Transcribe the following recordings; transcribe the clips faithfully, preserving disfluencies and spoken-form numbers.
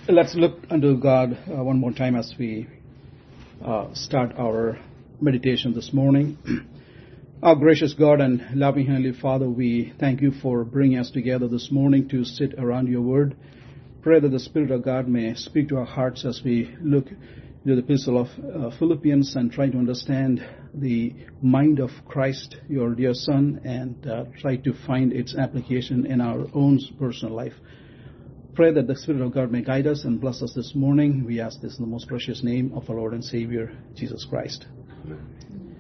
Let's look unto God uh, one more time as we uh, start our meditation this morning. Our gracious God and loving Heavenly Father, we thank you for bringing us together this morning to sit around your word. Pray that the Spirit of God may speak to our hearts as we look into the epistle of uh, Philippians and try to understand the mind of Christ, your dear Son, and uh, try to find its application in our own personal life. Pray that the Spirit of God may guide us and bless us this morning. We ask this in the most precious name of our Lord and Savior, Jesus Christ. Amen.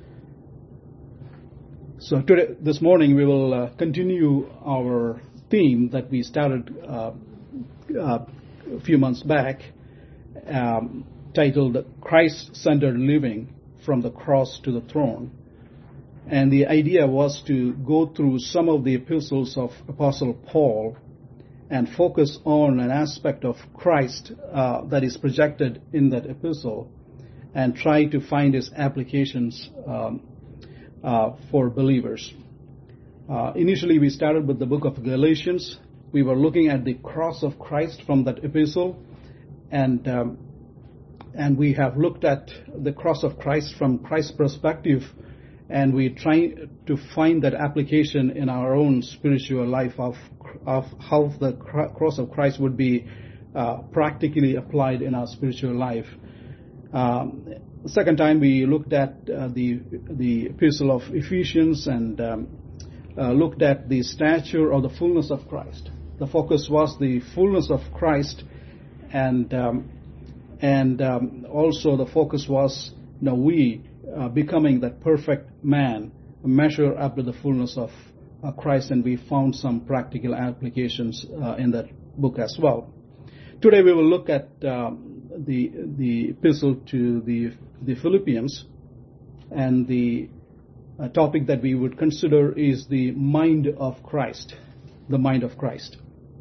So today, this morning, we will uh, continue our theme that we started uh, uh, a few months back, um, titled Christ-Centered Living from the Cross to the Throne. And the idea was to go through some of the epistles of Apostle Paul and focus on an aspect of Christ uh, that is projected in that epistle and try to find its applications um, uh, for believers. Uh, initially, we started with the book of Galatians. We were looking at the cross of Christ from that epistle, and um, and we have looked at the cross of Christ from Christ's perspective, and we try to find that application in our own spiritual life of of how the cross of Christ would be uh, practically applied in our spiritual life. Um, the second time we looked at uh, the the epistle of Ephesians and um, uh, looked at the stature of the fullness of Christ. The focus was the fullness of Christ, and um, and um, also the focus was, you know, we uh, becoming that perfect man, measure up to the fullness of uh, Christ, and we found some practical applications uh, in that book as well. Today we will look at um, the the epistle to the the Philippians, and the uh, topic that we would consider is the mind of Christ, the mind of Christ.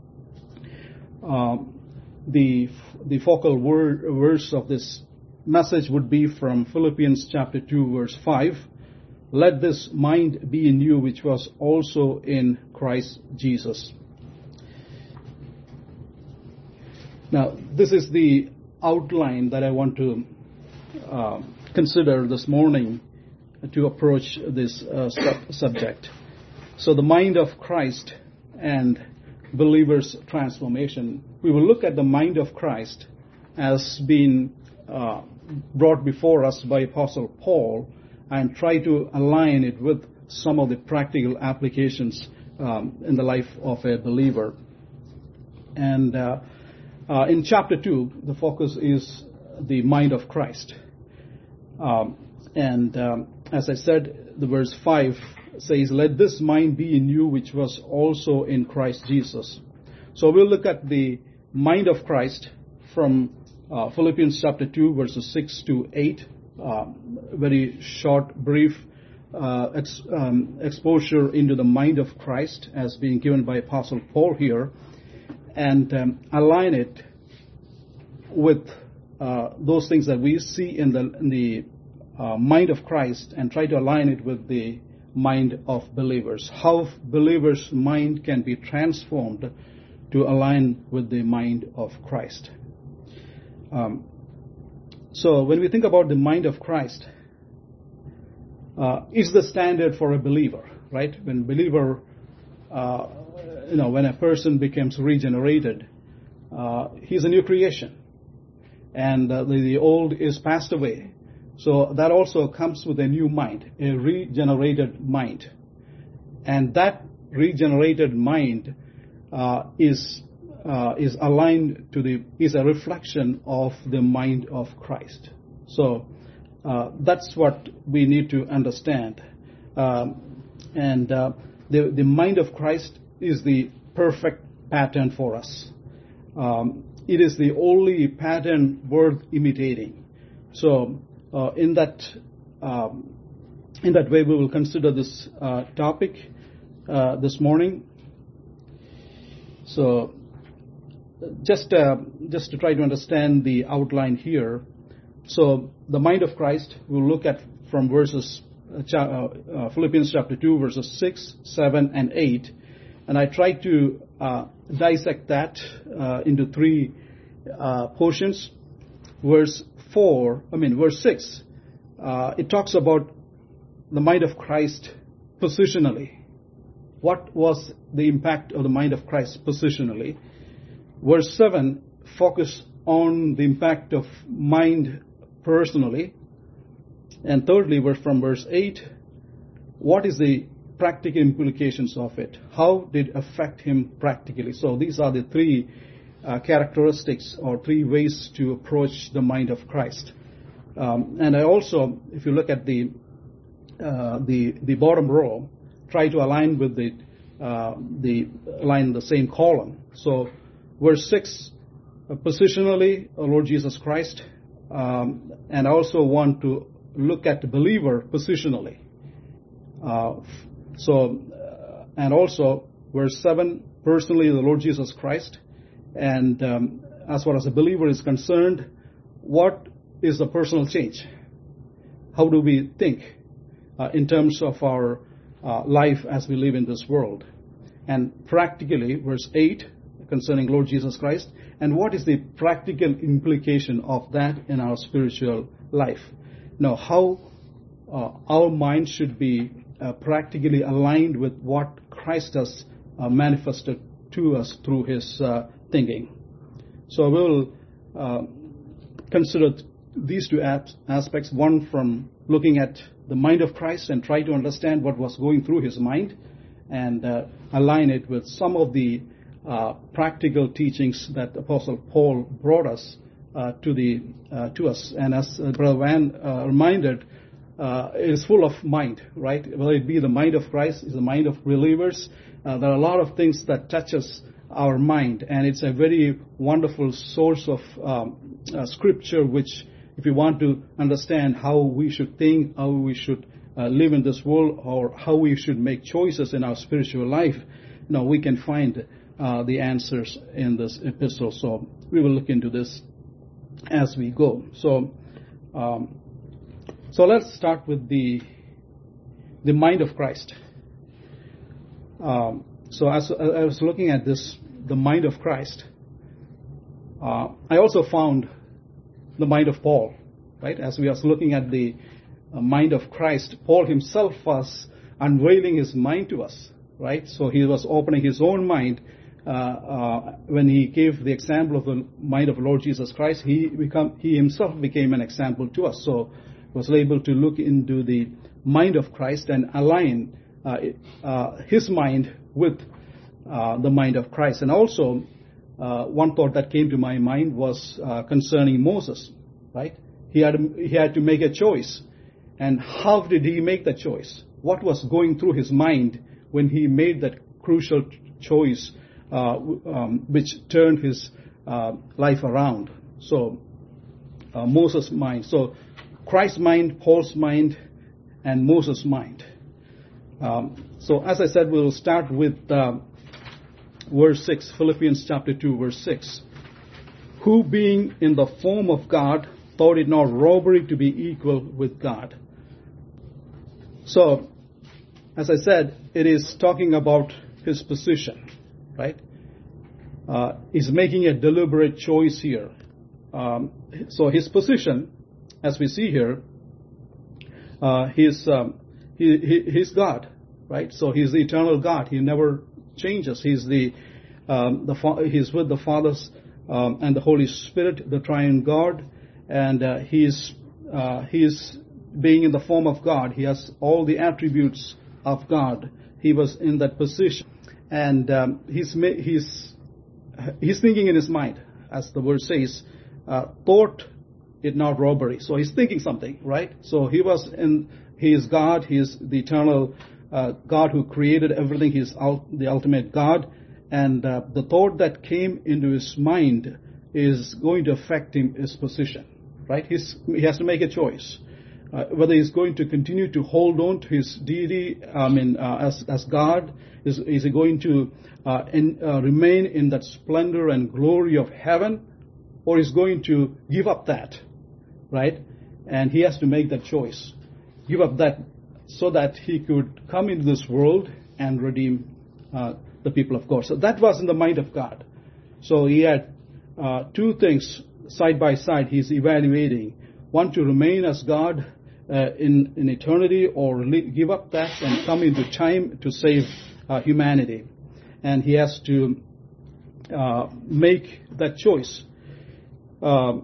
Um, the the focal word, verse of this message would be from Philippians chapter two, verse five. Let this mind be in you, which was also in Christ Jesus. Now, this is the outline that I want to uh, consider this morning to approach this uh, sub- subject. So, the mind of Christ and believers' transformation. We will look at the mind of Christ as being uh, brought before us by Apostle Paul, and try to align it with some of the practical applications um, in the life of a believer. And uh, uh, in chapter two, the focus is the mind of Christ. Um, and um, as I said, the verse five says, let this mind be in you, which was also in Christ Jesus. So we'll look at the mind of Christ from uh, Philippians chapter two, verses six to eight. Uh, very short, brief uh, ex, um, exposure into the mind of Christ as being given by Apostle Paul here, and um, align it with uh, those things that we see in the, in the uh, mind of Christ, and try to align it with the mind of believers. How believers' mind can be transformed to align with the mind of Christ. Um, So when we think about the mind of Christ, uh, is the standard for a believer, right? When believer, uh, you know, when a person becomes regenerated, uh, he's a new creation, and uh, the, the old is passed away. So that also comes with a new mind, a regenerated mind, and that regenerated mind uh, is. Uh, is aligned to the, is a reflection of the mind of Christ. So uh, that's what we need to understand. Um, and uh, the, the mind of Christ is the perfect pattern for us. Um, it is the only pattern worth imitating. So uh, in that um, in that way, we will consider this uh, topic uh, this morning. So. Just uh, just to try to understand the outline here. So the mind of Christ, we'll look at from verses, uh, cha- uh, uh, Philippians chapter two, verses six, seven, and eight. And I try to uh, dissect that uh, into three uh, portions. Verse four, I mean verse six, uh, it talks about the mind of Christ positionally. What was the impact of the mind of Christ positionally? Verse seven focus on the impact of mind personally. And thirdly, from verse eight, what is the practical implications of it? How did it affect him practically? So these are the three uh, characteristics or three ways to approach the mind of Christ. Um, and I also, if you look at the uh, the the bottom row, try to align with the uh, the line in the same column. So verse six, uh, positionally, uh, Lord Jesus Christ, um, and I also want to look at the believer positionally. Uh, so, uh, and also verse seven, personally the Lord Jesus Christ, and um, as far as a believer is concerned, what is the personal change? How do we think uh, in terms of our uh, life as we live in this world? And practically, verse eight, concerning Lord Jesus Christ, and what is the practical implication of that in our spiritual life? Now, how uh, our mind should be uh, practically aligned with what Christ has uh, manifested to us through his uh, thinking. So we'll uh, consider these two aspects, one from looking at the mind of Christ and try to understand what was going through his mind, and uh, align it with some of the uh, practical teachings that Apostle Paul brought us uh, to the uh, to us. And as uh, Brother Van uh, reminded, uh, it is full of mind, right? Whether it be the mind of Christ, is the mind of believers. Uh, there are a lot of things that touches our mind, and it's a very wonderful source of um, uh, scripture, which, if you want to understand how we should think, how we should uh, live in this world, or how we should make choices in our spiritual life, you know, we can find uh, the answers in this epistle. So we will look into this as we go. So, um, so let's start with the the mind of Christ. Um, so as I was looking at this, the mind of Christ, uh, I also found the mind of Paul, right? As we was looking at the uh, mind of Christ, Paul himself was unveiling his mind to us, right? So he was opening his own mind uh, uh, when he gave the example of the mind of Lord Jesus Christ. He become he himself became an example to us. So was able to look into the mind of Christ and align uh, uh, his mind with uh, the mind of Christ. And also, uh, one thought that came to my mind was uh, concerning Moses, right? He had he had to make a choice, and how did he make the choice? What was going through his mind when he made that crucial choice, uh, um, which turned his uh, life around? So, uh, Moses' mind. So, Christ's mind, Paul's mind, and Moses' mind. Um, so, as I said, we'll start with uh, verse six, Philippians chapter two, verse six. Who, being in the form of God, thought it not robbery to be equal with God. So, as I said, it is talking about his position, right? Uh, he's making a deliberate choice here. Um, so his position, as we see here, uh, he's um, he, he, he's God, right? So he's the eternal God. He never changes. He's the um, the he's with the Father's um, and the Holy Spirit, the Triune God, and uh, he's uh, he's being in the form of God. He has all the attributes of God. He was in that position, and um, he's he's he's thinking in his mind, as the word says, uh, thought it not robbery. So he's thinking something, right? So he was in. He is God. He is the eternal uh, God who created everything. He is ul- the ultimate God, and uh, the thought that came into his mind is going to affect him his position, right? He's, he has to make a choice. Uh, whether he's going to continue to hold on to his deity, I mean, uh, as as God, is is he going to uh, in, uh, remain in that splendor and glory of heaven, or is going to give up that, right? And he has to make that choice, give up that, so that he could come into this world and redeem uh, the people of God. So that was in the mind of God. So he had uh, two things side by side he's evaluating. One, to remain as God uh, in, in eternity, or give up that and come into time to save uh, humanity. And he has to uh, make that choice. Uh,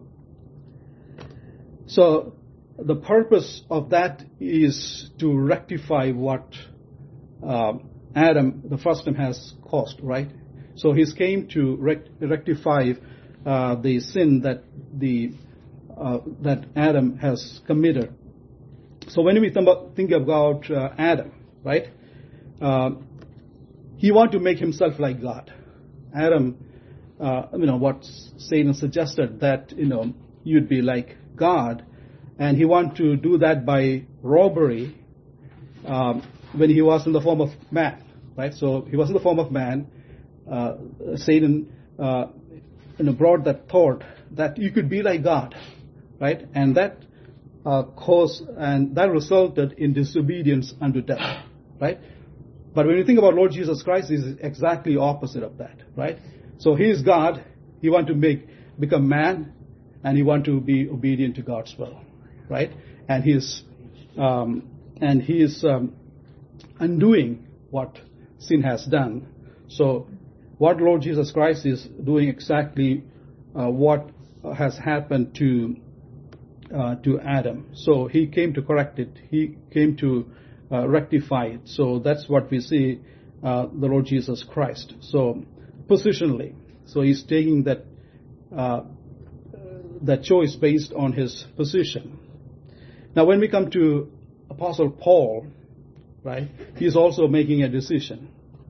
so the purpose of that is to rectify what uh, Adam, the first time, has caused, right? So he came to rect- rectify uh, the sin that the uh, that Adam has committed. So when we think about uh, Adam, right, uh, he wanted to make himself like God. Adam, uh, you know, what Satan suggested, that, you know, you'd be like God, and he wanted to do that by robbery um, when he was in the form of man, right? So he was in the form of man. Uh, Satan uh, you know, brought that thought that you could be like God, right? And that uh, caused, and that resulted in disobedience unto death, right? But when you think about Lord Jesus Christ, he's exactly opposite of that, right? So he is God. He wanted to make become man, and he wanted to be obedient to God's will, right? And he is um, and he is um, undoing what sin has done. So what Lord Jesus Christ is doing exactly uh, what has happened to uh, to Adam. So he came to correct it. He came to uh, rectify it. So that's what we see uh, the Lord Jesus Christ. So positionally, so he's taking that uh, that choice based on his position. Now, when we come to Apostle Paul, right, he's also making a decision.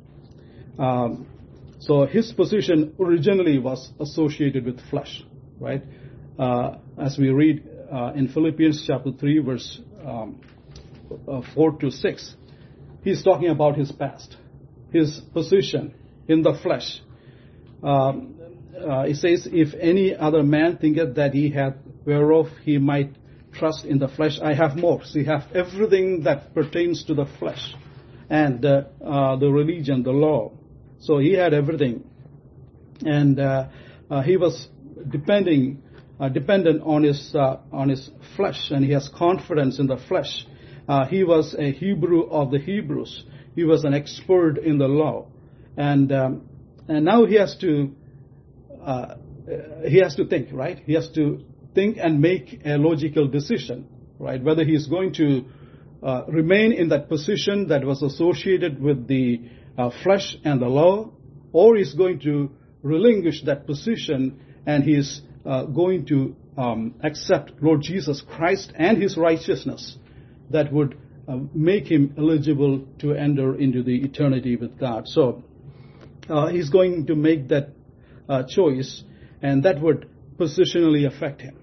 Um, so his position originally was associated with flesh, right? Uh, as we read uh, in Philippians chapter three, verse um, uh, four to six, he's talking about his past, his position in the flesh. Um, uh, it says, if any other man thinketh that he hath whereof he might trust in the flesh, I have more. So he have everything that pertains to the flesh and uh, uh, the religion, the law. So he had everything, and uh, uh, he was depending, uh, dependent on his uh, on his flesh, and he has confidence in the flesh. Uh, he was a Hebrew of the Hebrews. He was an expert in the law, and um, and now he has to uh, he has to think, right? He has to think and make a logical decision, right? Whether he is going to uh, remain in that position that was associated with the uh, flesh and the law, or he's going to relinquish that position and he's uh, going to um, accept Lord Jesus Christ and his righteousness that would uh, make him eligible to enter into the eternity with God. So uh, he's going to make that uh, choice, and that would positionally affect him.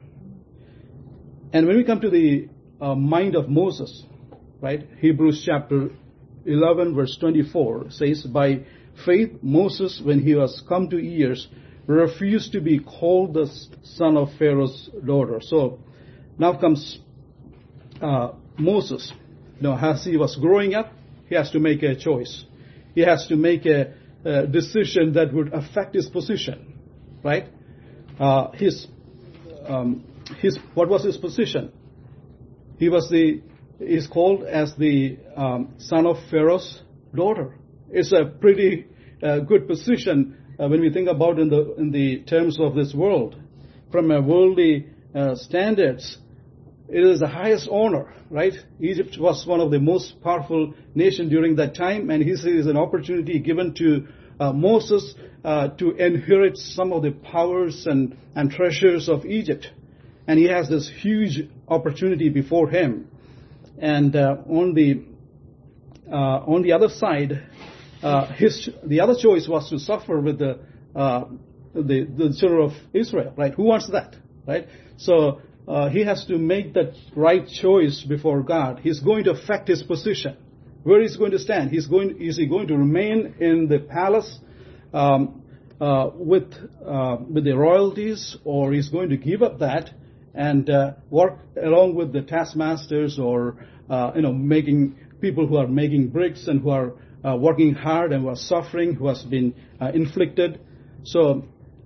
And when we come to the uh, mind of Moses, right, Hebrews chapter eleven, verse twenty-four says, by faith Moses, when he was come to years, refused to be called the son of Pharaoh's daughter. So now comes uh, Moses. You know, as he was growing up, he has to make a choice. He has to make a, a decision that would affect his position, right? Uh, his um, his what was his position? He was the is called as the um, son of Pharaoh's daughter. It's a pretty uh, good position uh, when we think about in the in the terms of this world. From a worldly uh, standards, it is the highest honor, right? Egypt was one of the most powerful nations during that time, and this is an opportunity given to uh, Moses uh, to inherit some of the powers and, and treasures of Egypt. And he has this huge opportunity before him. And uh, on the uh, on the other side, uh, his the other choice was to suffer with the uh, the the children of Israel, right? Who wants that, right? So uh, he has to make that right choice before God. He's going to affect his position. Where he's going to stand? He's going. Is he going to remain in the palace um, uh, with uh, with the royalties, or he's going to give up that and uh, work along with the taskmasters, or uh, you know, making people who are making bricks and who are uh, working hard and who are suffering, who has been uh, inflicted. So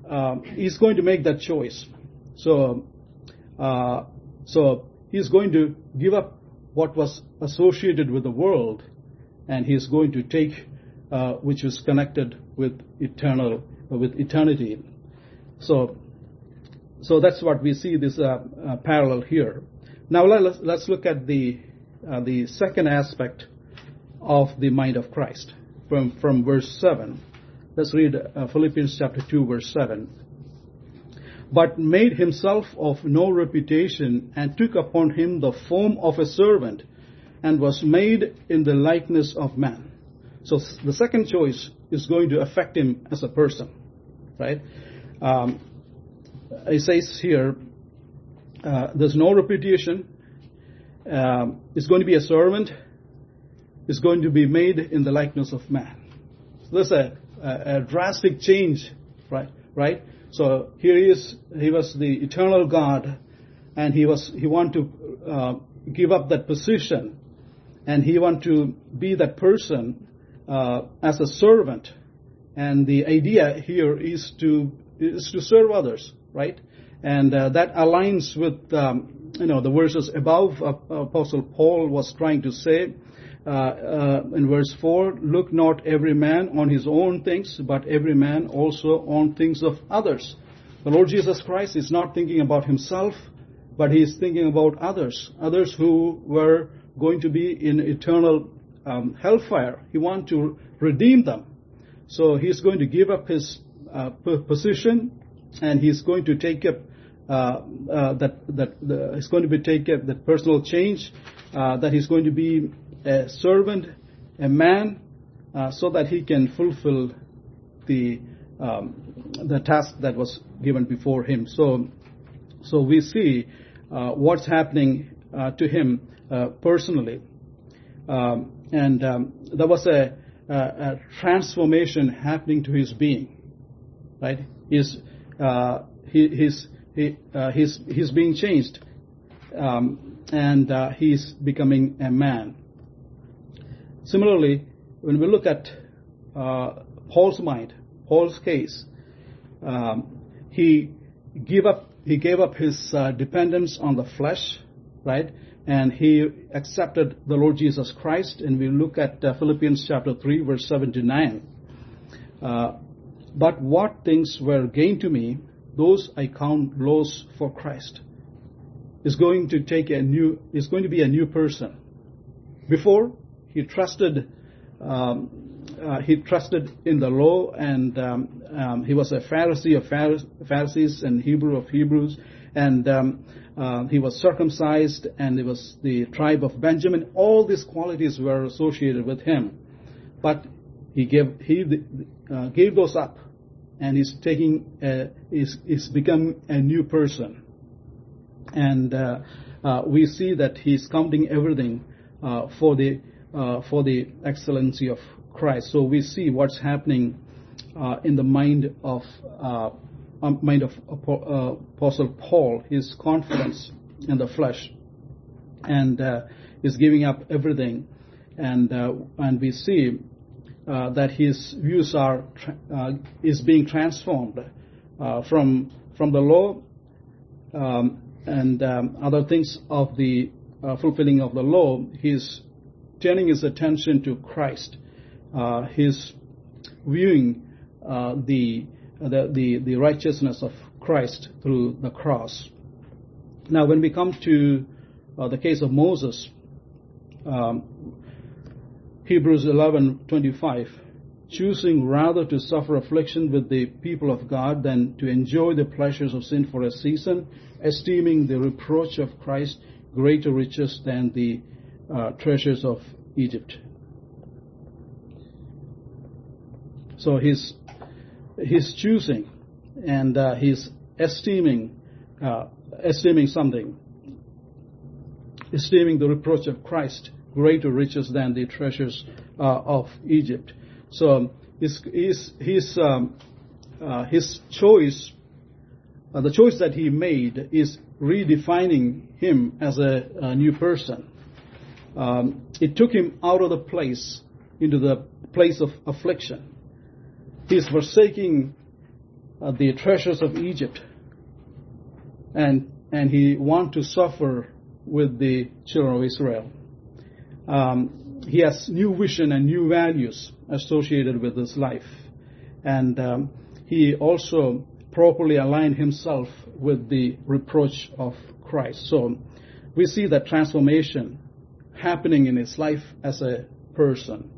um, he's going to make that choice. So, uh, so he's going to give up what was associated with the world, and he's going to take uh, which is connected with eternal, uh, with eternity. So, so that's what we see this uh, uh, parallel here. Now let's let's look at the uh, the second aspect of the mind of Christ from from verse seven. Let's read uh, Philippians chapter two, verse seven. But made himself of no reputation, and took upon him the form of a servant, and was made in the likeness of man. So the second choice is going to affect him as a person, right? Um, it says here, uh, there's no reputation. Um, it's going to be a servant. It's going to be made in the likeness of man. So there's a, a, a drastic change, right? Right. So here he is. He was the eternal God, and he was he wanted to uh, give up that position, and he wanted to be that person uh, as a servant. And the idea here is to is to serve others, right? And uh, that aligns with um, you know the verses above. Uh, Apostle Paul was trying to say uh, uh, in verse four, "Look not every man on his own things, but every man also on things of others." The Lord Jesus Christ is not thinking about himself, but he is thinking about others, others who were going to be in eternal um, hellfire. He wants to redeem them. So he's going to give up his uh, position, and he's going to take up uh, uh, that that the, he's going to be take up that personal change, uh, that he's going to be a servant, a man, uh, so that he can fulfill the um, the task that was given before him. So, so we see uh, what's happening uh, to him uh, personally, um, and um, there was a, a, a transformation happening to his being. Right? He's uh, he, he's he, uh, he's he's being changed, um, and uh, he's becoming a man. Similarly, when we look at uh, Paul's mind, Paul's case, um, he gave up he gave up his uh, dependence on the flesh, right? And he accepted the Lord Jesus Christ. And we look at uh, Philippians chapter three, verse seven to nine. Uh, but what things were gained to me, those I count loss for Christ. Is going to take a new is going to be a new person. Before, he trusted um, uh, he trusted in the law, and um, um, he was a Pharisee of Pharisees and Hebrew of Hebrews, and um, uh, he was circumcised, and he was the tribe of Benjamin. All these qualities were associated with him, but he gave he uh, gave those up, and he's taking a, he's, he's become a new person, and uh, uh, we see that he's counting everything uh, for the uh, for the excellency of Christ. So we see what's happening uh, in the mind of uh, um, mind of uh, Apostle Paul. His confidence in the flesh, and uh, is giving up everything, and uh, and we see uh, that his views are tra- uh, is being transformed uh, from from the law um, and um, other things of the uh, fulfilling of the law. He's turning his attention to Christ. Uh, he's viewing uh, the, the the the righteousness of Christ through the cross. Now, when we come to uh, the case of Moses, um, Hebrews eleven twenty-five, choosing rather to suffer affliction with the people of God than to enjoy the pleasures of sin for a season, esteeming the reproach of Christ greater riches than the uh, treasures of Egypt. So he's he's choosing, and uh, he's esteeming uh, esteeming something, esteeming the reproach of Christ greater riches than the treasures uh, of Egypt. So his his his um, uh, his choice, uh, the choice that he made, is redefining him as a, a new person. Um, it took him out of the place into the place of affliction. He's forsaking uh, the treasures of Egypt, and and he want to suffer with the children of Israel. Um, he has new vision and new values associated with his life, and um, he also properly aligned himself with the reproach of Christ. So we see that transformation happening in his life as a person.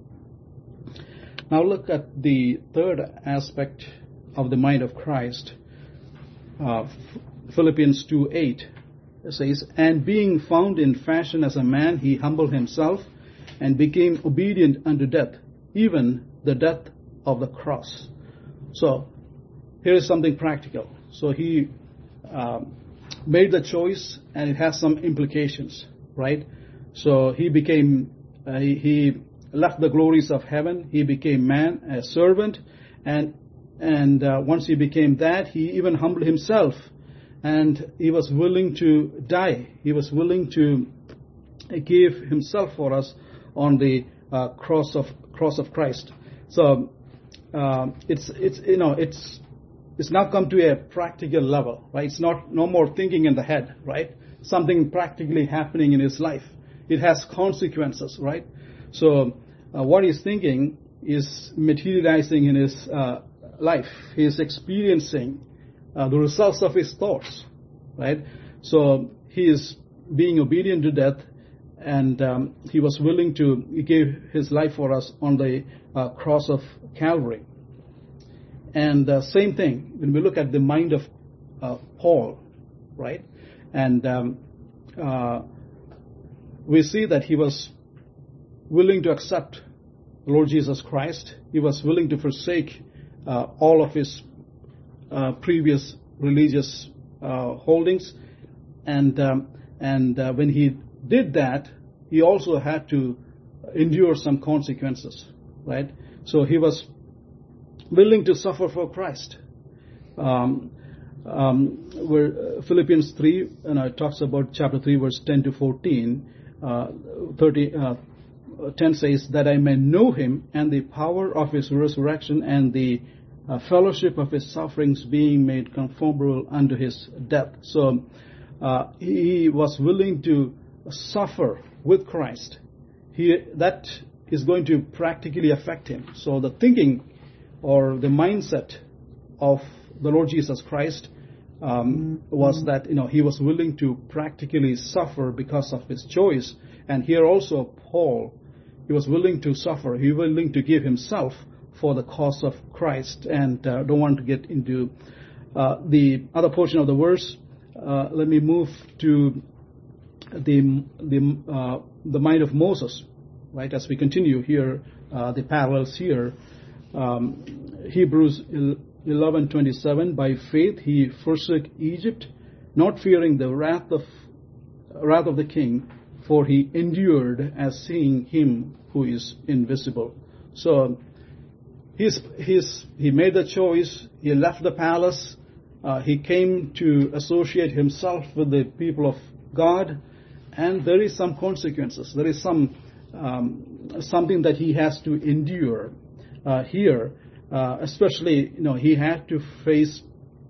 Now look at the third aspect of the mind of Christ. Uh, Philippians two eight says, "And being found in fashion as a man, he humbled himself and became obedient unto death, even the death of the cross." So here is something practical. So he uh, made the choice, and it has some implications, right? So he became, uh, he, he left the glories of heaven. He became man, a servant, and and uh, once he became that, he even humbled himself, and he was willing to die. He was willing to give himself for us on the uh, cross of cross of Christ. So uh, it's it's you know it's it's now come to a practical level, right? It's not no more thinking in the head, right? Something practically happening in his life. It has consequences, right? So uh, what he's thinking is materializing in his uh, life. He is experiencing uh, the results of his thoughts, right? So he is being obedient to death, and um, he was willing to he gave his life for us on the uh, cross of Calvary. And uh, same thing when we look at the mind of uh, Paul, right? And um, uh, we see that he was willing to accept the Lord Jesus Christ. He was willing to forsake uh, all of his uh, previous religious uh, holdings, and um, and uh, when he did that, he also had to endure some consequences, right? So he was willing to suffer for Christ. Um, um, where uh, Philippians three, you know, it talks about chapter three, verse ten to fourteen. Uh, thirty, uh, ten says, "That I may know him and the power of his resurrection and the uh, fellowship of his sufferings, being made conformable unto his death." So uh, he was willing to suffer with Christ. He that is going to practically affect him. So the thinking or the mindset of the Lord Jesus Christ um, was that, you know, he was willing to practically suffer because of his choice. And here also Paul, he was willing to suffer. He was willing to give himself for the cause of Christ. And uh, don't want to get into uh, the other portion of the verse. Uh, let me move to the the uh, the mind of Moses, right? As we continue here, uh, the parallels here. Um, Hebrews eleven twenty-seven. "By faith he forsook Egypt, not fearing the wrath of wrath of the king, for he endured as seeing him who is invisible." So he's, he's, he made the choice. He left the palace. Uh, he came to associate himself with the people of God, and there is some consequences. There is some um, something that he has to endure uh, here. Uh, especially, you know, he had to face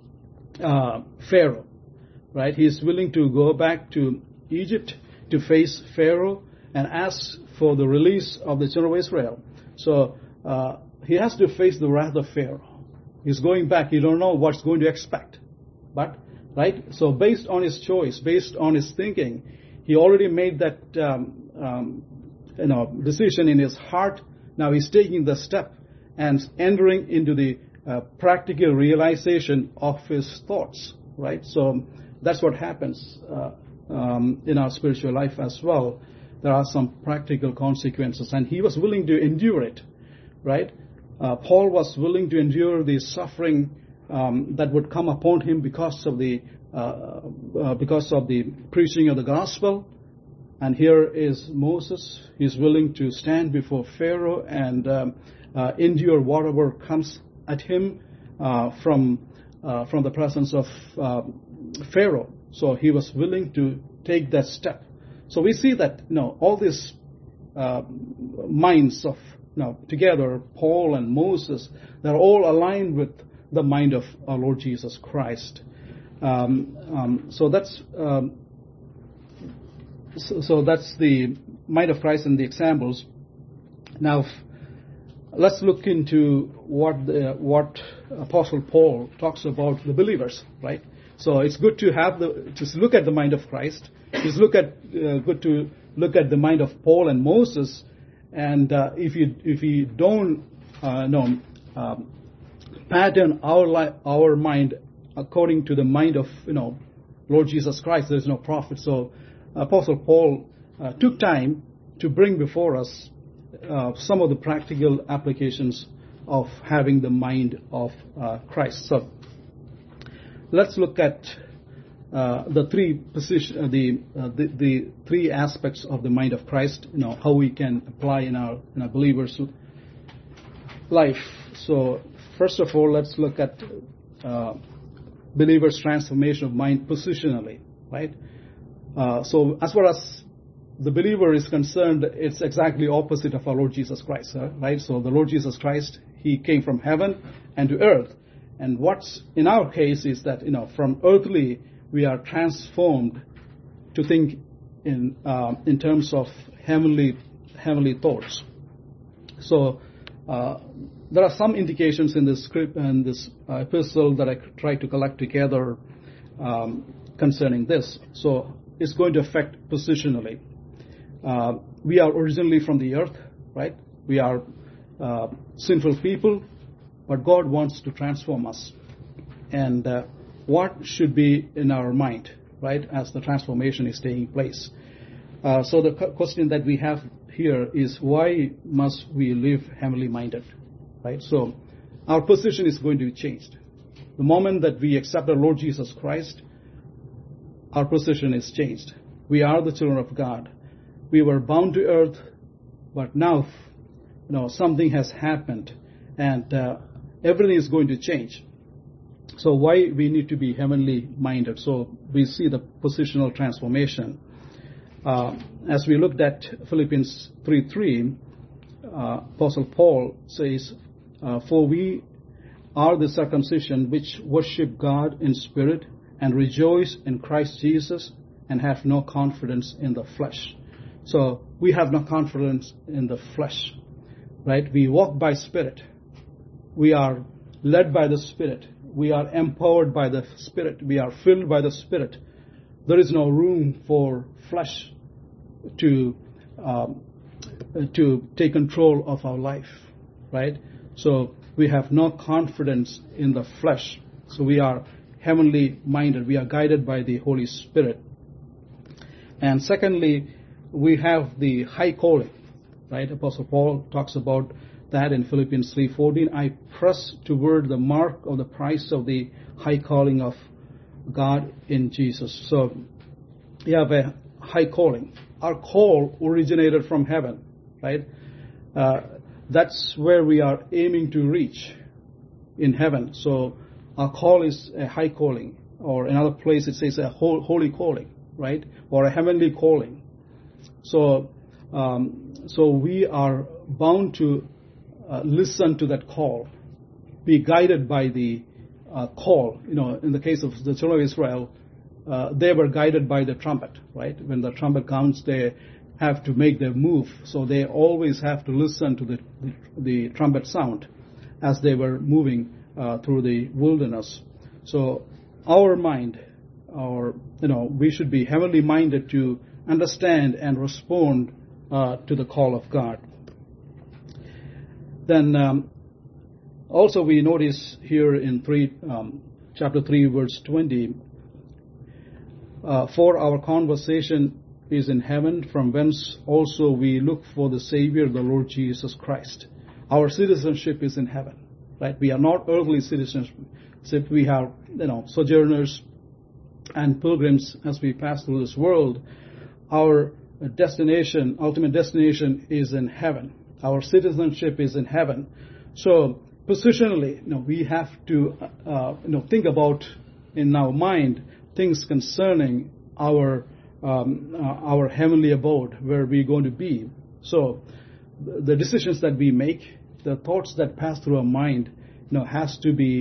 uh, Pharaoh, right? He is willing to go back to Egypt to face Pharaoh and ask for the release of the children of Israel. So uh, he has to face the wrath of Pharaoh. He's going back. You don't know what's going to expect, but right. So based on his choice, based on his thinking, he already made that um, um, you know decision in his heart. Now he's taking the step and entering into the uh, practical realization of his thoughts, right? So that's what happens uh, um, in our spiritual life as well. There are some practical consequences, and he was willing to endure it, right? Uh, Paul was willing to endure the suffering um, that would come upon him because of the uh, uh, because of the preaching of the gospel. And here is Moses. He's willing to stand before Pharaoh and um, uh, endure whatever comes at him uh, from uh, from the presence of uh, Pharaoh. So he was willing to take that step. So we see that, you know, all these uh, minds of, you know, together, Paul and Moses, they're all aligned with the mind of our Lord Jesus Christ. Um, um, so that's um, so, so that's the mind of Christ and the examples. Now, let's look into what the, what Apostle Paul talks about the believers, right? So it's good to have the to look at the mind of Christ. It's look at uh, good to look at the mind of Paul and Moses. And uh, if you if you don't uh, know um, pattern our li- our mind according to the mind of you know Lord Jesus Christ, there is no profit. So Apostle Paul uh, took time to bring before us uh, some of the practical applications of having the mind of uh, Christ. So let's look at uh, the three position, uh, the, uh, the the three aspects of the mind of Christ. You know how we can apply in our in our believers' life. So first of all, let's look at uh, believers' transformation of mind positionally, right? Uh, so as far as the believer is concerned, it's exactly opposite of our Lord Jesus Christ, uh, right? So the Lord Jesus Christ, He came from heaven and to earth. And what's in our case is that, you know, from earthly, we are transformed to think in uh, in terms of heavenly heavenly thoughts. So uh, there are some indications in this script and this uh, epistle that I try to collect together um, concerning this. So it's going to affect positionally. Uh, we are originally from the earth, right? We are uh, sinful people, but God wants to transform us. And uh, what should be in our mind, right, as the transformation is taking place? Uh, so the question that we have here is, why must we live heavenly minded, right? So our position is going to be changed. The moment that we accept our Lord Jesus Christ, our position is changed. We are the children of God. We were bound to earth, but now, you know, something has happened, and uh, everything is going to change. So why we need to be heavenly minded? So we see the positional transformation. Uh, as we looked at Philippians three three, uh, Apostle Paul says, uh, "For we are the circumcision which worship God in spirit and rejoice in Christ Jesus and have no confidence in the flesh." So we have no confidence in the flesh, right? We walk by Spirit. We are led by the Spirit. We are empowered by the Spirit. We are filled by the Spirit. There is no room for flesh to um, to take control of our life, right? So we have no confidence in the flesh. So we are heavenly minded. We are guided by the Holy Spirit. And secondly, we have the high calling, right? Apostle Paul talks about that in Philippians three fourteen. I press toward the mark of the prize of the high calling of God in Jesus. So we have a high calling. Our call originated from heaven, right? Uh, that's where we are aiming to reach in heaven. So our call is a high calling, or another place it says a holy calling, right? Or a heavenly calling. So, um, so we are bound to uh, listen to that call, be guided by the uh, call. You know, in the case of the children of Israel, uh, they were guided by the trumpet, right? When the trumpet counts, they have to make their move. So they always have to listen to the the, the trumpet sound as they were moving uh, through the wilderness. So our mind, our you know, we should be heavenly minded to understand and respond uh, to the call of God. Then um, also we notice here in three, um, chapter three, verse twenty, uh, for our conversation is in heaven, from whence also we look for the Savior, the Lord Jesus Christ. Our citizenship is in heaven, right? We are not earthly citizens. We are, you know, sojourners and pilgrims as we pass through this world. Our destination, ultimate destination, is in heaven. Our citizenship is in heaven. So positionally, you know, we have to, uh, you know, think about in our mind things concerning our um, uh, our heavenly abode, where we're going to be. So the decisions that we make, the thoughts that pass through our mind, you know, has to be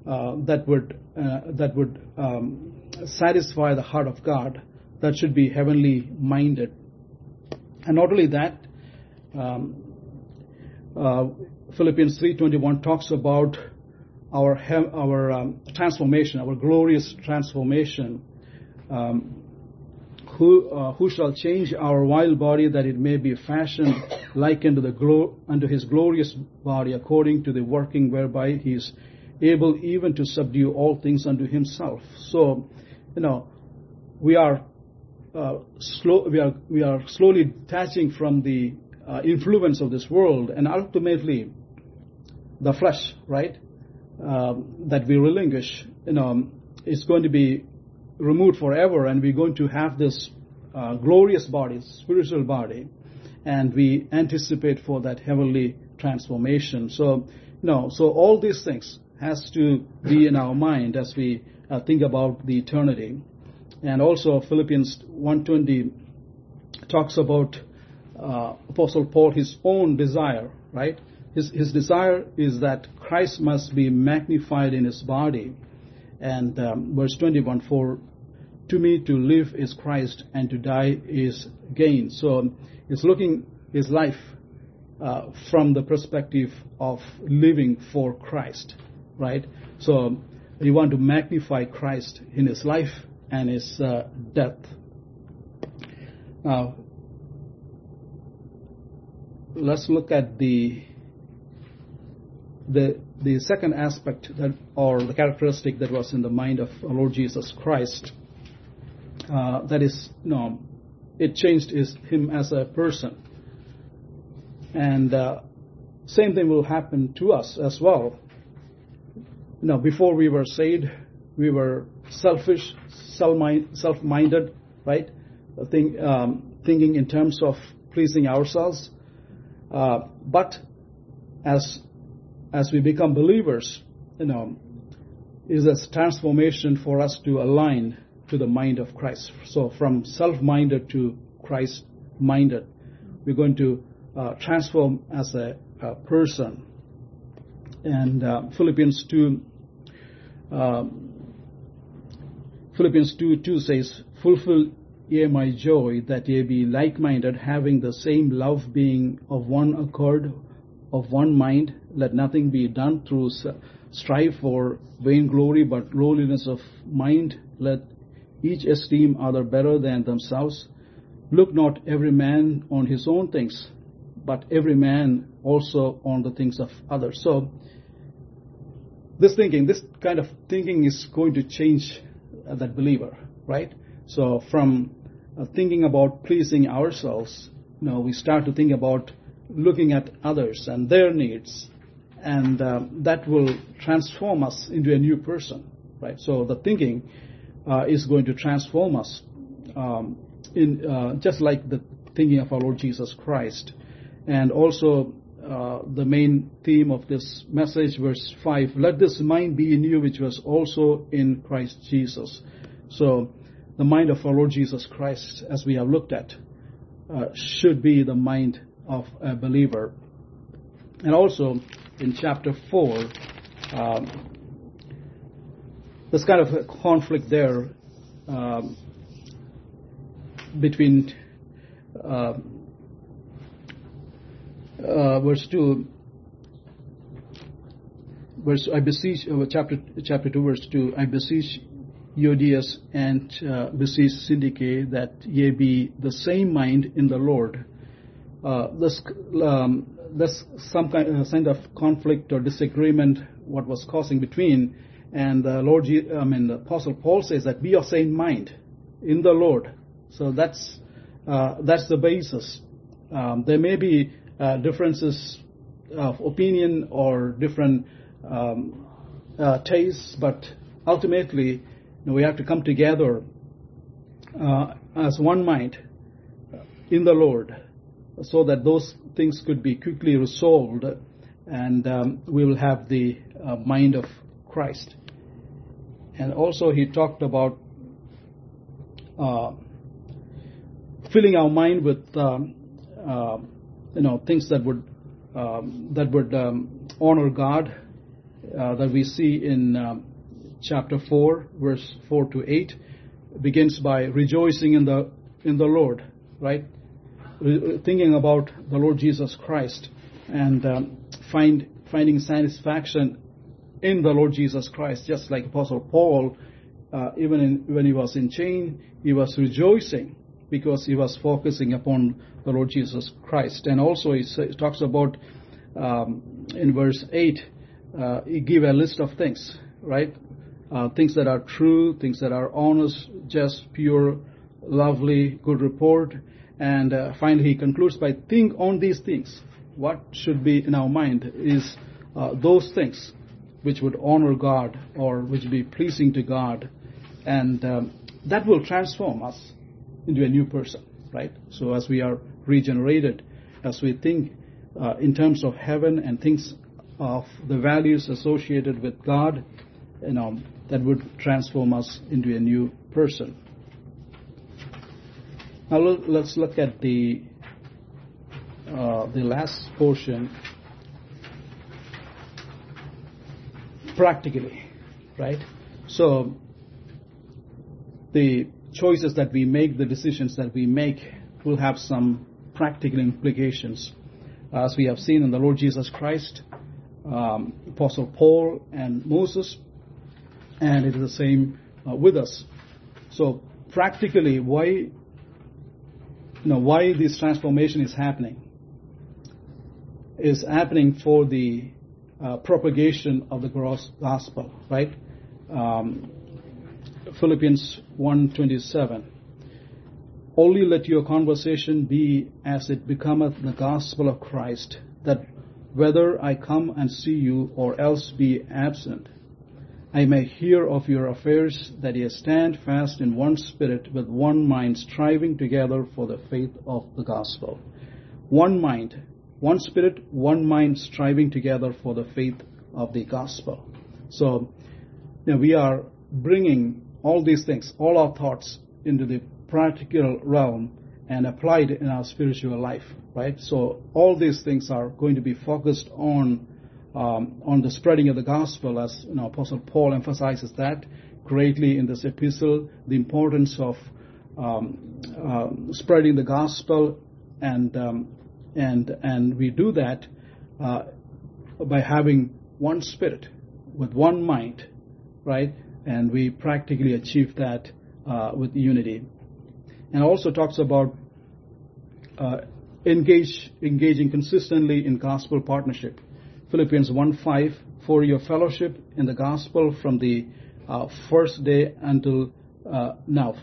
uh, that would uh, that would um, satisfy the heart of God, that should be heavenly minded. And not only that, um, uh, Philippians three twenty-one talks about our our um, transformation, our glorious transformation. Um, who uh, who shall change our vile body, that it may be fashioned like unto the glo- unto his glorious body, according to the working whereby he is able even to subdue all things unto himself. So, you know, we are uh, slow. We are we are slowly detaching from the uh, influence of this world, and ultimately, the flesh, right, um, that we relinquish, you know, is going to be removed forever, and we're going to have this uh, glorious body, spiritual body, and we anticipate for that heavenly transformation. So, you know, so all these things has to be in our mind as we uh, think about the eternity. And also Philippians one twenty talks about uh, Apostle Paul, his own desire, right? His, his desire is that Christ must be magnified in his body. And um, verse twenty-one, for to me to live is Christ, and to die is gain. So he's looking his life uh, from the perspective of living for Christ, right? So he want to magnify Christ in his life and his uh, death. Now, let's look at the the the second aspect that, or the characteristic that was in the mind of our Lord Jesus Christ. Uh, that is, you know, it changed his, him as a person. And uh, same thing will happen to us as well. You know, before we were saved, we were selfish, self-minded, right? Think, um, thinking in terms of pleasing ourselves. Uh, but as as we become believers, you know, is a transformation for us to align to the mind of Christ. So from self-minded to Christ-minded, we're going to uh, transform as a, a person. And uh, Philippians two, um, Philippians two two says, fulfill ye my joy, that ye be like-minded, having the same love, being of one accord, of one mind. Let nothing be done through strife or vainglory, but lowliness of mind. Let each esteem other better than themselves. Look not every man on his own things, but every man also on the things of others. So this thinking, this kind of thinking is going to change uh, that believer, right? So from uh, thinking about pleasing ourselves, you know, we start to think about looking at others and their needs, and uh, that will transform us into a new person, right? So the thinking uh, is going to transform us um, in uh, just like the thinking of our Lord Jesus Christ. And also uh, the main theme of this message, verse five, let this mind be in you which was also in Christ Jesus. So the mind of our Lord Jesus Christ, as we have looked at, uh, should be the mind of a believer. And also in chapter four, um, there's kind of a conflict there um, between uh, uh, verse two. Verse I beseech uh, chapter chapter two verse two. I beseech Euodias and uh, beseech Syntyche that ye be the same mind in the Lord. Uh, this, um, there's some kind, uh, kind of conflict or disagreement what was causing between, and the Lord, I mean, the Apostle Paul says that be of same mind in the Lord. So that's uh, that's the basis. Um, there may be uh, differences of opinion or different um, uh, tastes, but ultimately, you know, we have to come together uh, as one mind in the Lord, so that those things could be quickly resolved, and um, we will have the uh, mind of Christ. And also he talked about uh, filling our mind with um, uh, you know things that would um, that would um, honor God, uh, that we see in um, chapter four, verse four to eight, begins by rejoicing in the in the Lord, right? Re- thinking about the Lord Jesus Christ and um, find finding satisfaction in the Lord Jesus Christ, just like Apostle Paul, uh, even in, when he was in chain, he was rejoicing because he was focusing upon the Lord Jesus Christ. And also he, say, he talks about um, in verse eight, uh, he gave a list of things, right? Uh, things that are true, things that are honest, just, pure, lovely, good report. And uh, finally he concludes by think on these things. What should be in our mind is uh, those things which would honor God or which be pleasing to God. And um, that will transform us into a new person, right? So as we are regenerated, as we think uh, in terms of heaven and things of the values associated with God, you know, that would transform us into a new person. Now let's look at the uh, the last portion practically, right? So the choices that we make, the decisions that we make will have some practical implications. As we have seen in the Lord Jesus Christ, um, Apostle Paul and Moses, and it is the same uh, with us. So practically, why, you know, why this transformation is happening is happening for the uh, propagation of the gospel, right? Um, Philippians one twenty-seven. Only let your conversation be as it becometh the gospel of Christ, that whether I come and see you or else be absent, I may hear of your affairs, that ye stand fast in one spirit, with one mind, striving together for the faith of the gospel. One mind, one spirit, one mind, striving together for the faith of the gospel. So, you know, we are bringing all these things, all our thoughts, into the practical realm and applied in our spiritual life, right? So all these things are going to be focused on um, on the spreading of the gospel, as you know, Apostle Paul emphasizes that greatly in this epistle, the importance of um, uh, spreading the gospel, and um, and and we do that uh, by having one spirit with one mind, right? And we practically achieve that uh, with unity. And also talks about uh, engage, engaging consistently in gospel partnership. Philippians one five, for your fellowship in the gospel from the uh, first day until uh, now.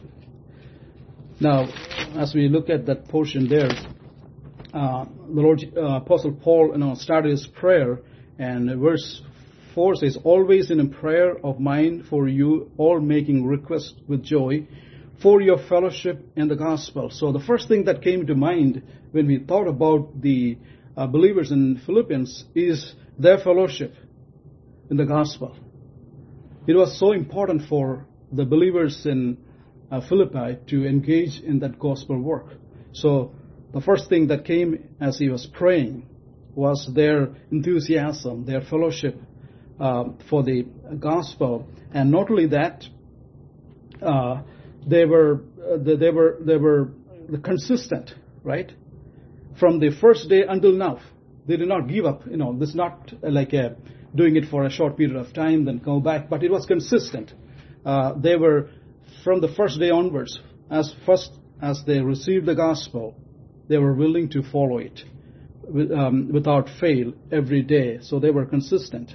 Now, as we look at that portion there, uh, the Lord uh, Apostle Paul, you know, started his prayer, and verse four says, always in a prayer of mine for you, all making request with joy for your fellowship in the gospel. So the first thing that came to mind when we thought about the uh, believers in Philippians is their fellowship in the gospel. It was so important for the believers in uh, Philippi to engage in that gospel work. So the first thing that came as he was praying was their enthusiasm, their fellowship Uh, for the gospel. And not only that, uh, they were uh, they were they were consistent, right? From the first day until now, they did not give up. You know, this is not like a, doing it for a short period of time, then go back. But it was consistent. Uh, they were from the first day onwards, as first as they received the gospel, they were willing to follow it with, um, without fail every day. So they were consistent.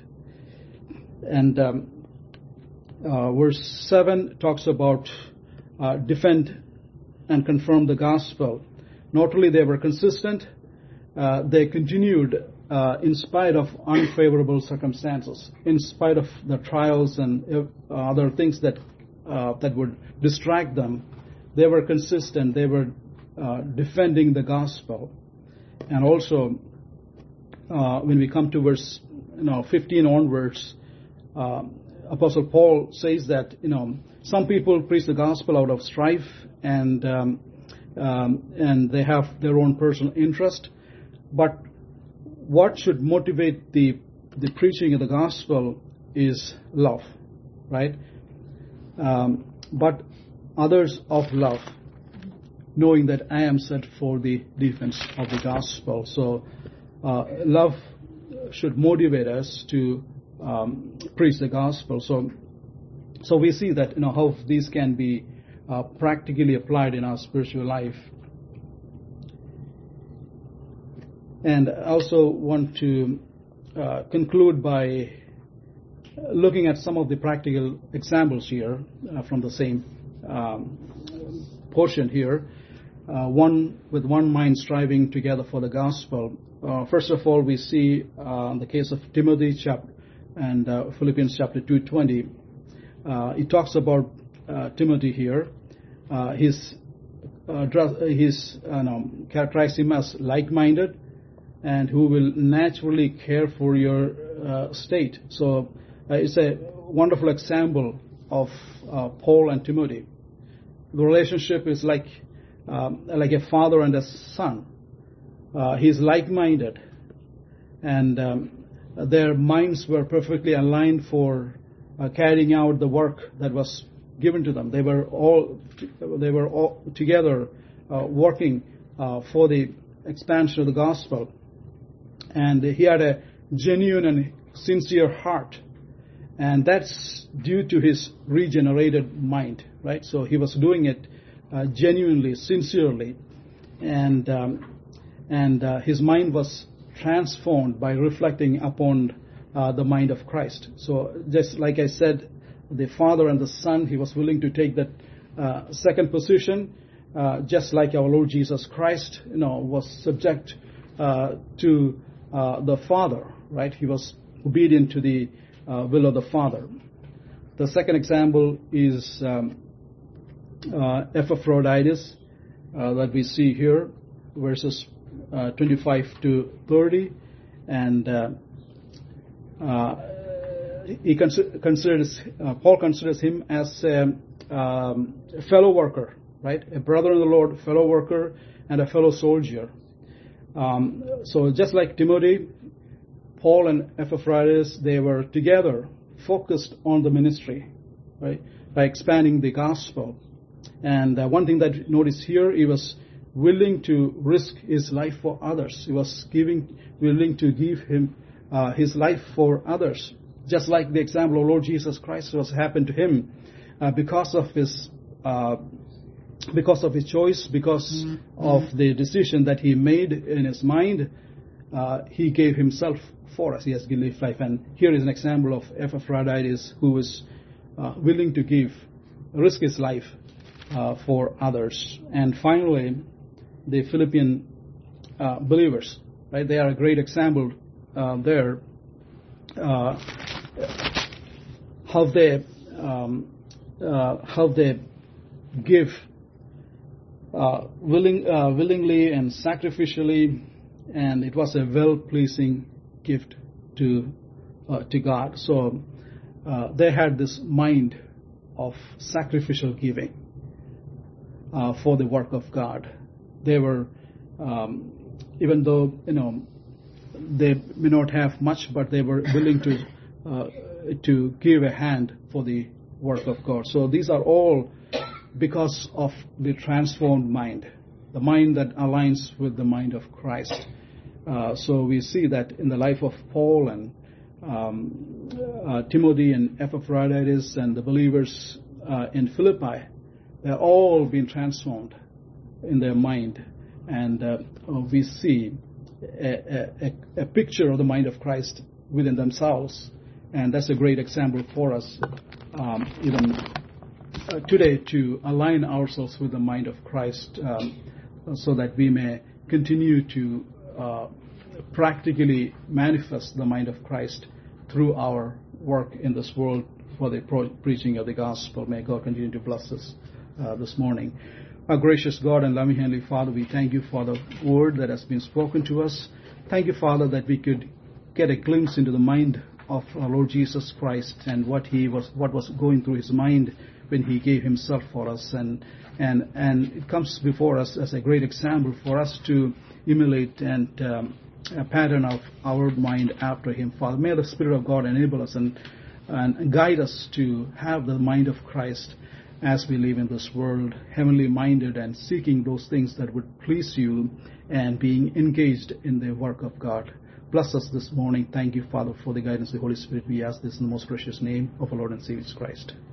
And um, uh, verse seven talks about uh, defend and confirm the gospel. Not only they were consistent, uh, they continued uh, in spite of unfavorable circumstances, in spite of the trials and uh, other things that uh, that would distract them. They were consistent. They were uh, defending the gospel. And also, uh, when we come to verse you know, fifteen onwards, Uh, Apostle Paul says that, you know, some people preach the gospel out of strife, and um, um, and they have their own personal interest. But what should motivate the the preaching of the gospel is love, right? Um, but others of love, knowing that I am set for the defense of the gospel. So uh, love should motivate us to um, preach the gospel. So, so we see that, you know, how these can be uh, practically applied in our spiritual life. And I also want to uh, conclude by looking at some of the practical examples here uh, from the same um, portion here. Uh, one with one mind striving together for the gospel. Uh, first of all, we see uh, in the case of Timothy chapter and uh, Philippians chapter two twenty. Uh, it talks about uh, Timothy here. Uh, his uh, his uh, no, characterize him as like-minded, and who will naturally care for your uh, state. So uh, it's a wonderful example of uh, Paul and Timothy. The relationship is like um, like a father and a son. Uh, he's like-minded, and um, their minds were perfectly aligned for uh, carrying out the work that was given to them. They were all they were all together uh, working uh, for the expansion of the gospel. And he had a genuine and sincere heart. And that's due to his regenerated mind, right? So he was doing it uh, genuinely, sincerely. And um, and uh, his mind was transformed by reflecting upon uh, the mind of Christ. So just like I said, the Father and the Son, he was willing to take that uh, second position, uh, just like our Lord Jesus Christ, you know, was subject uh, to Uh, the Father, right? He was obedient to the uh, will of the Father. The second example is um, uh, Epaphroditus uh, that we see here, verses uh, twenty-five to thirty, and uh, uh, he consi- considers uh, Paul considers him as a, um, a fellow worker, right? A brother in the Lord, fellow worker, and a fellow soldier. Um, so just like Timothy, Paul and Epaphroditus, they were together, focused on the ministry, right, by expanding the gospel. And uh, one thing that notice here, he was willing to risk his life for others. He was giving, willing to give him uh, his life for others, just like the example of Lord Jesus Christ was happened to him uh, because of his. Uh, Because of his choice, because mm-hmm. of the decision that he made in his mind, uh, he gave himself for us. He has given life. And here is an example of Epaphroditus, who was uh, willing to give, risk his life uh, for others. And finally, the Philippian uh, believers, right? They are a great example uh, there. Uh, how they um, uh, how they give. Uh, willing, uh, willingly and sacrificially, and it was a well-pleasing gift to uh, to God. So uh, they had this mind of sacrificial giving uh, for the work of God. They were, um, even though you know they may not have much, but they were willing to uh, to give a hand for the work of God. So these are all because of the transformed mind, the mind that aligns with the mind of Christ. Uh, so we see that in the life of Paul and um, uh, Timothy and Epaphroditus and the believers uh, in Philippi, they're all been transformed in their mind. And uh, we see a, a, a picture of the mind of Christ within themselves. And that's a great example for us, um, even Uh, today, to align ourselves with the mind of Christ, um, so that we may continue to uh, practically manifest the mind of Christ through our work in this world for the pro- preaching of the gospel. May God continue to bless us uh, this morning. Our gracious God and loving Heavenly Father, we thank you for the word that has been spoken to us. Thank you, Father, that we could get a glimpse into the mind of our Lord Jesus Christ and what he was, what was going through his mind when he gave himself for us, and and and it comes before us as a great example for us to emulate and um, a pattern of our mind after Him, Father. May the Spirit of God enable us and, and guide us to have the mind of Christ as we live in this world, heavenly minded and seeking those things that would please You and being engaged in the work of God. Bless us this morning. Thank You, Father, for the guidance of the Holy Spirit. We ask this in the most precious name of our Lord and Savior Jesus Christ.